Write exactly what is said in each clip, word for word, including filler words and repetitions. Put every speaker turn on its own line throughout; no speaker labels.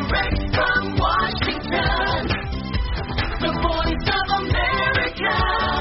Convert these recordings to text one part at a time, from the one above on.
Direct from Washington, the voice of America,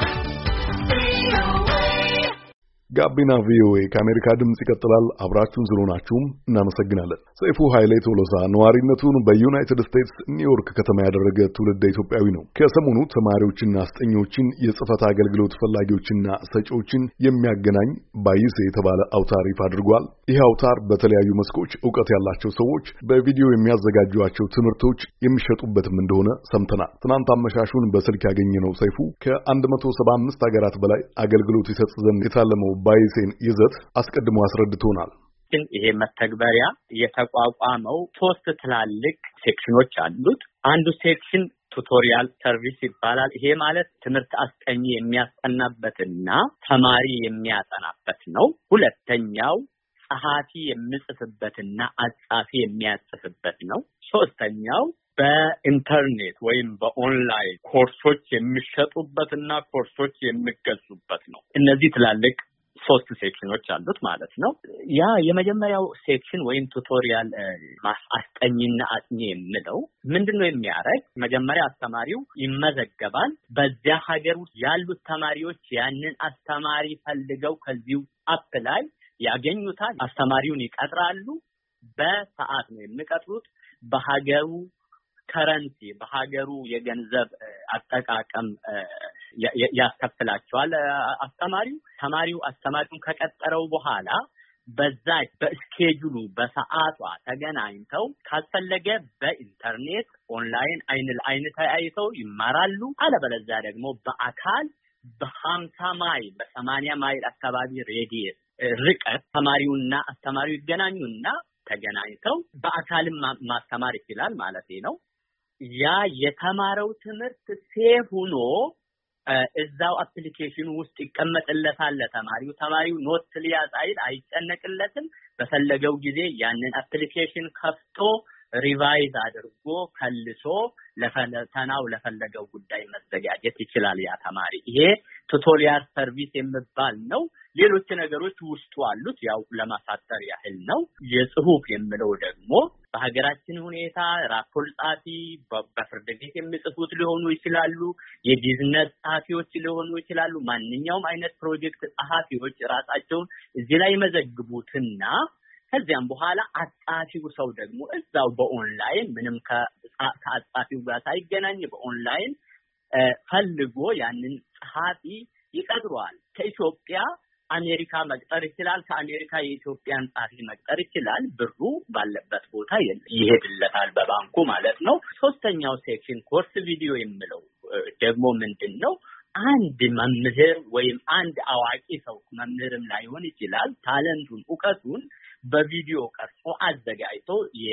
V O A. ጋቢና ቪኦኤ ከአሜሪካ ድምጽ ይቀጥላል። አብራችሁን ስለሆናችሁም እናመሰግናለን። ሰይፉ ኃይሌ ቶሎሳ ነዋሪነቱን በዩናይትድ ስቴትስ ኒውዮርክ ከተማ ያደረገ ትውልደ ኢትዮጵያዊ ነው። ከሰሞኑ ተማሪዎችና አስጠኞችን የጽህፈት አገልግሎት ፈላጊዎችና ሰጪዎችን የሚያገናኝ ባይሴ የተባለ አውታር ይፋ አድርጓል። ይህ አውታር በተለያዩ መስኮች ዕውቀት ያላቸው ሰዎች በቪዲዮ የሚያዘጋጇቸው ትምህርቶች የሚሸጡበትም እንደሆነ ሰምተናል። ትናንት አመሻሹን በስልክ ያገኘነው ሰይፉ ከአንድ መቶ ሰባ አምስት ሀገራት በላይ አገልግሎት ይሰጥ ዘንድ የታለመው ባይሴን ይዘት አስቀድሞ አስረድቶናል።
ይሄ መተግበሪያ የተቋቋመው ሶስት ትላልቅ ሴክሽኖች አሉት። አንዱ ሴክሽን ቱቶሪያል ሰርቪስ ይባላል። ይሄ ማለት ትምህርት አስጠኝ የሚያስጠናበትና ተማሪ የሚያጠናበት ነው። ሁለተኛው ጸሐፊ የሚጽፍበትና አጻፊ የሚያጽፍበት ነው። ሶስተኛው በኢንተርኔት ወይም በኦንላይን ኮርሶች የሚሸጡበትና ኮርሶች የሚገዙበት ነው። እነዚህ ትላልቅ ሶስት ሴክሽኖች አሉት ማለት ነው። ያ የመጀመሪያው ሴክሽን ወይም ቱቶሪያል አስጠኝና አጥኚ የሚለው ምንድነው የሚያደርግ? መጀመሪያ አስተማሪው ይመዘገባል። በዚያ ሀገር ውስጥ ያሉት ተማሪዎች ያንን አስተማሪ ፈልገው ከዚሁ አፕ ላይ ያገኙታል። አስተማሪውን ይቀጥራሉ። በሰዓት ነው የሚቀጥሩት። በሀገሩ ከረንሲ በሀገሩ የገንዘብ አጠቃቀም ያስከፍላቸዋል አስተማሪው። ተማሪው አስተማሪውን ከቀጠረው በኋላ በዛ በስኬጁሉ በሰዓቷ ተገናኝተው ካስፈለገ በኢንተርኔት ኦንላይን አይን ለአይን ተያይተው ይማራሉ። አለበለዚያ ደግሞ በአካል በሀምሳ ማይል በሰማንያ ማይል አካባቢ ሬዲየስ ርቀት ተማሪውና አስተማሪው ይገናኙና ተገናኝተው በአካልም ማስተማር ይችላል ማለት ነው። ያ የተማረው ትምህርት ሴፍ ሆኖ እዛው አፕሊኬሽኑ ውስጥ ይቀመጥለታል ለተማሪው። ተማሪው ኖት ሊያጻይል አይጨነቅለትም። በፈለገው ጊዜ ያንን አፕሊኬሽን ከፍቶ ሪቫይዝ አድርጎ ከልሶ ለፈተናው ለፈለገው ጉዳይ መዘጋጀት ይችላል ያ ተማሪ። ይሄ ቱቶሪያል ሰርቪስ የሚባል ነው። ሌሎች ነገሮች ውስጡ አሉት። ያው ለማሳጠር ያህል ነው። የጽሁፍ የሚለው ደግሞ በሀገራችን ሁኔታ ራፖርት ጻፊ በፍርድ ቤት የሚጽፉት ሊሆኑ ይችላሉ። የቢዝነስ ጸሐፊዎች ሊሆኑ ይችላሉ። ማንኛውም አይነት ፕሮጀክት ጸሐፊዎች ራሳቸውን እዚህ ላይ መዘግቡትና ከዚያም በኋላ አጻፊው ሰው ደግሞ እዛው በኦንላይን ምንም ከአጻፊው ጋር ሳይገናኝ በኦንላይን ፈልጎ ያንን ጸሐፊ ይቀጥሯል። ከኢትዮጵያ አሜሪካ መቅጠር ይችላል። ከአሜሪካ የኢትዮጵያን ጸሐፊ መቅጠር ይችላል። ብሩ ባለበት ቦታ ይሄድለታል በባንኩ ማለት ነው። ሶስተኛው ሴክሽን ኮርስ ቪዲዮ የሚለው ደግሞ ምንድነው? አንድ መምህር ወይም አንድ አዋቂ ሰው መምህርም ላይሆን ይችላል ታለንቱን ዕውቀቱን በቪዲዮ ቀርጾ አዘጋጅቶ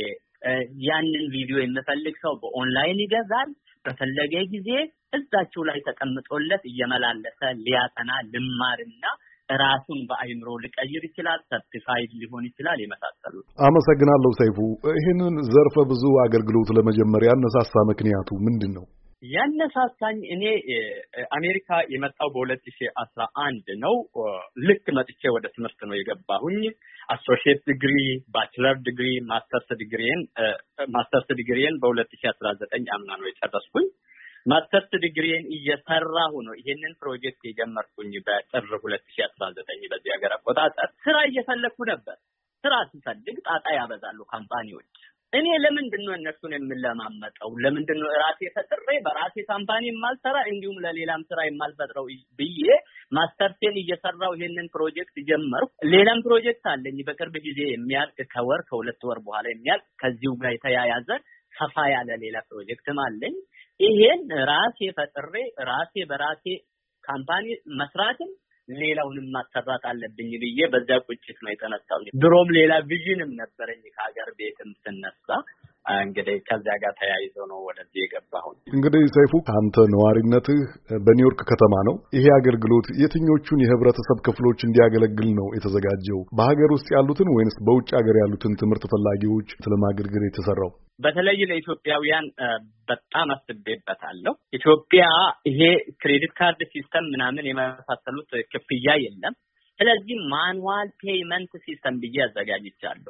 ያንን ቪዲዮ የሚፈልግ ሰው በኦንላይን ይገዛል። በፈለገ ጊዜ እዛቸው ላይ ተቀምጦለት እየመላለሰ ሊያጠና ልማርና ራሱን በአይምሮ ሊቀይር ይችላል። ሰርቲፋይድ ሊሆን ይችላል። የመሳሰሉት።
አመሰግናለሁ ሰይፉ። ይሄንን ዘርፈ ብዙ አገልግሎት ለመጀመሪያ ያነሳሳ ምክንያቱ ምንድነው?
ያነሳሳኝ እኔ አሜሪካ የመጣው በሁለት ሺህ አስራ አንድ ነው። ልክ መጥቼ ወደ ትምህርት ነው የገባሁኝ። አሶሺየት ዲግሪ፣ ባችለር ዲግሪ፣ ማስተርስ ዲግሪን ማስተርስ ዲግሪን በሁለት ሺህ አስራ ዘጠኝ አምና ነው የጨረስኩኝ። ማስተርስ ዲግሪን እየሰራሁ ነው ይሄንን ፕሮጀክት የጀመርኩኝ በጥር ሁለት ሺህ አስራ ዘጠኝ በዚህ ሀገር አቆጣጠር። ስራ እየፈለኩ ነበር። ስራ ሲፈልግ ጣጣ ያበዛሉ ካምፓኒዎች። እኔ ለምንድነው እነሱን የምለማመጠው? ለምንድነው ራሴ ፈጥሬ በራሴ ካምፓኒ የማልሰራ እንዲሁም ለሌላም ስራ የማልፈጥረው ብዬ ማስተርሴን እየሰራው ይሄንን ፕሮጀክት ጀመርኩ። ሌላም ፕሮጀክት አለኝ በቅርብ ጊዜ የሚያልቅ ከወር ከሁለት ወር በኋላ የሚያልቅ ከዚሁ ጋር የተያያዘ ሰፋ ያለ ሌላ ፕሮጀክትም አለኝ። ይሄን ራሴ ፈጥሬ ራሴ በራሴ ካምፓኒ መስራትም ሌላውንም ማሰራት አለብኝ ብዬ በዛ ቁጭት ነው የተነሳው። ድሮም ሌላ ቪዥንም ነበረኝ ከሀገር ቤትም ስነሳ እንግዲህ ከዛ ጋር ተያይዞ ነው ወደዚህ የገባሁት።
እንግዲህ ሰይፉ አንተ ነዋሪነትህ በኒውዮርክ ከተማ ነው። ይሄ አገልግሎት የትኞቹን የህብረተሰብ ክፍሎች እንዲያገለግል ነው የተዘጋጀው? በሀገር ውስጥ ያሉትን ወይንስ በውጭ ሀገር ያሉትን ትምህርት ፈላጊዎች ለማገልገል የተሰራው?
በተለይ ለኢትዮጵያውያን በጣም አስቤበታለሁ። ኢትዮጵያ ይሄ ክሬዲት ካርድ ሲስተም ምናምን የመሳሰሉት ክፍያ የለም። ስለዚህ ማኑዋል ፔይመንት ሲስተም ብዬ አዘጋጅቻለሁ።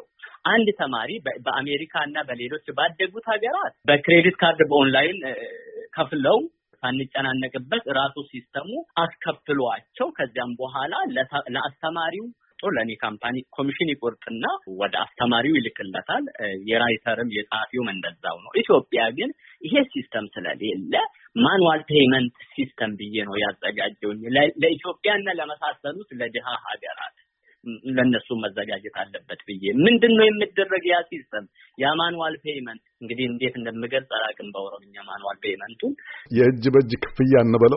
አንድ ተማሪ በአሜሪካና በሌሎች ባደጉት ሀገራት በክሬዲት ካርድ በኦንላይን ከፍለው ሳንጨናነቅበት ራሱ ሲስተሙ አስከፍሏቸው ከዚያም በኋላ ለአስተማሪው ለኔ ካምፓኒ ኮሚሽን ይቆርጥና ወደ አስተማሪው ይልክለታል። የራይተርም የጻፊውም እንደዛው ነው። ኢትዮጵያ ግን ይሄ ሲስተም ስለሌለ ማኑዋል ፔመንት ሲስተም ብዬ ነው ያዘጋጀውኝ ለኢትዮጵያና ለመሳሰሉት ለድሃ ሀገራት ለነሱ መዘጋጀት አለበት ብዬ ምንድነው የሚደረግ ያ ሲስተም ያ ማኑዋል ፔመንት እንግዲህ እንዴት እንደምገልጽ አላውቅም በኦሮምኛ ማኑዋል ፔመንቱ
የእጅ በእጅ ክፍያ እንበለው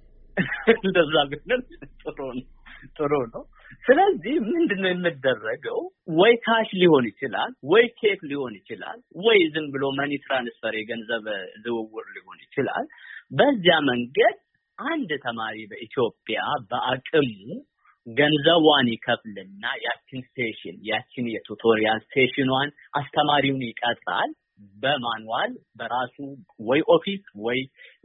እንደዛ ግን ጥሩ ነው ጥሩ ነው። ስለዚህ ምንድነው የሚደረገው ወይ ካሽ ሊሆን ይችላል ወይ ቼክ ሊሆን ይችላል ወይ ዝም ብሎ ማኒ ትራንስፈር የገንዘብ ዝውውር ሊሆን ይችላል። በዚያ መንገድ አንድ ተማሪ በኢትዮጵያ በአቅሙ ገንዘቧን ይከፍልና ያችን ሴሽን ያችን የቱቶሪያል ሴሽኗን አስተማሪውን ይቀጥራል በማኑዋል በራሱ ወይ ኦፊስ ወይ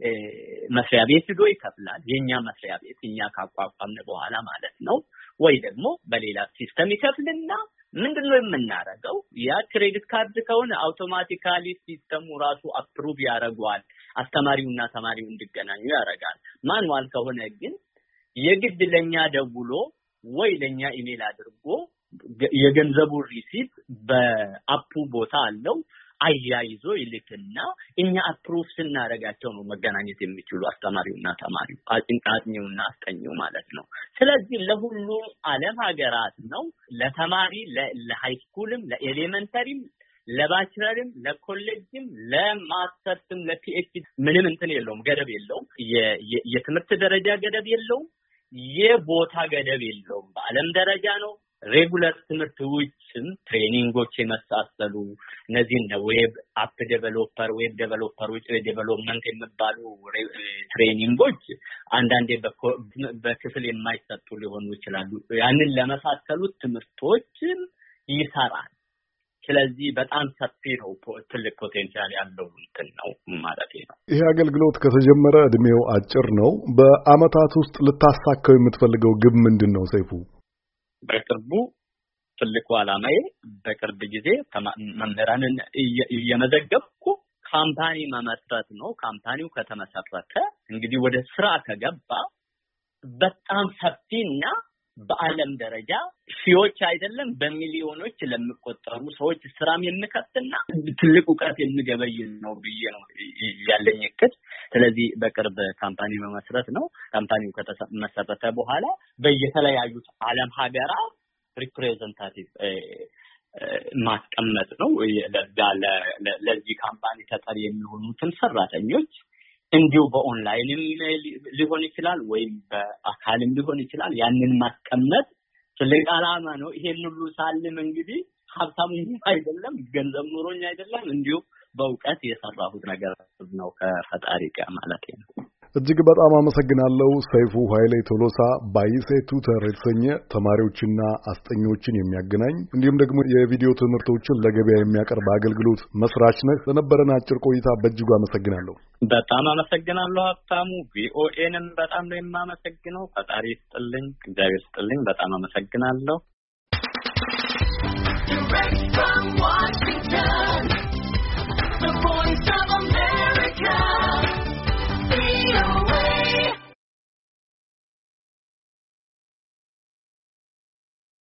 መስሪያ ቤት ሄዶ ይከፍላል። የኛ መስሪያ ቤት እኛ ካቋቋምን በኋላ ማለት ነው። ወይ ደግሞ በሌላ ሲስተም ይከፍልና ምንድነው የምናረጋው ያ ክሬዲት ካርድ ከሆነ አውቶማቲካሊ ሲስተሙ ራሱ አፕሩቭ ያደርጋል አስተማሪውና ተማሪው እንዲገናኙ ያደርጋል። ማኑዋል ከሆነ ግን የግድ ለኛ ደውሎ ወይ ለኛ ኢሜል አድርጎ የገንዘቡ ሪሲት በአፑ ቦታ አለው አያይዞ ይልክና እኛ አፕሩቭ ስናደርጋቸው ነው መገናኘት የሚችሉ አስተማሪውና ተማሪው አጥንቃጥኒውና አስጠኚው ማለት ነው። ስለዚህ ለሁሉም ዓለም ሀገራት ነው ለተማሪ ለሃይስኩልም ለኤሌመንተሪም ለባችለርም ለኮሌጅም ለማስተርስም ለፒኤችዲ ምንም እንትን የለውም ገደብ የለውም። የትምህርት ደረጃ ገደብ የለውም። የቦታ ገደብ የለውም። በዓለም ደረጃ ነው። ሬጉላር ትምህርት ውጭም ትሬኒንጎች የመሳሰሉ እነዚህ እንደ ዌብ አፕ ዴቨሎፐር ዌብ ዴቨሎፐሮች ዴቨሎፕመንት የሚባሉ ትሬኒንጎች አንዳንዴ በክፍል የማይሰጡ ሊሆኑ ይችላሉ። ያንን ለመሳሰሉት ትምህርቶችም ይሰራል። ስለዚህ በጣም ሰፊ ነው ትልቅ ፖቴንሻል ያለው እንትን ነው ማለት ነው።
ይሄ አገልግሎት ከተጀመረ እድሜው አጭር ነው። በአመታት ውስጥ ልታሳካው የምትፈልገው ግብ ምንድነው ሰይፉ?
በቅርቡ ትልቁ ዓላማዬ በቅርብ ጊዜ መምህራንን እየመዘገብኩ ካምፓኒ መመስረት ነው። ካምፓኒው ከተመሰረተ እንግዲህ ወደ ስራ ከገባ በጣም ሰፊና በዓለም ደረጃ ሺዎች አይደለም በሚሊዮኖች ለሚቆጠሩ ሰዎች ስራም የሚከፍትና ትልቅ ዕውቀት የሚገበይ ነው ብዬ ነው ያለኝ እቅድ። ስለዚህ በቅርብ ካምፓኒ መመስረት ነው። ካምፓኒው ከተመሰረተ በኋላ በየተለያዩ ዓለም ሀገራት ሪፕሬዘንታቲቭ ማስቀመጥ ነው። ለዛ ለዚህ ካምፓኒ ተጠሪ የሚሆኑትን ሰራተኞች እንዲሁ በኦንላይንም ሊሆን ይችላል ወይም በአካልም ሊሆን ይችላል ያንን ማስቀመጥ ትልቅ ዓላማ ነው። ይሄን ሁሉ ሳልም እንግዲህ ሀብታሙም አይደለም ገንዘብ ኑሮኝ አይደለም እንዲሁ በእውቀት የሰራሁት ነገር ነው ከፈጣሪ ጋር ማለት ነው።
እጅግ በጣም አመሰግናለሁ ሰይፉ ኃይሌ ቶሎሳ። ባይሴ ቱተር የተሰኘ ተማሪዎችና አስጠኞችን የሚያገናኝ እንዲሁም ደግሞ የቪዲዮ ትምህርቶችን ለገበያ የሚያቀርብ አገልግሎት መስራች ነህ። ለነበረን አጭር ቆይታ በእጅጉ አመሰግናለሁ።
በጣም አመሰግናለሁ ሀብታሙ። ቪኦኤንም በጣም ነው የማመሰግነው። ፈጣሪ ይስጥልኝ፣ እግዚአብሔር ይስጥልኝ። በጣም አመሰግናለሁ።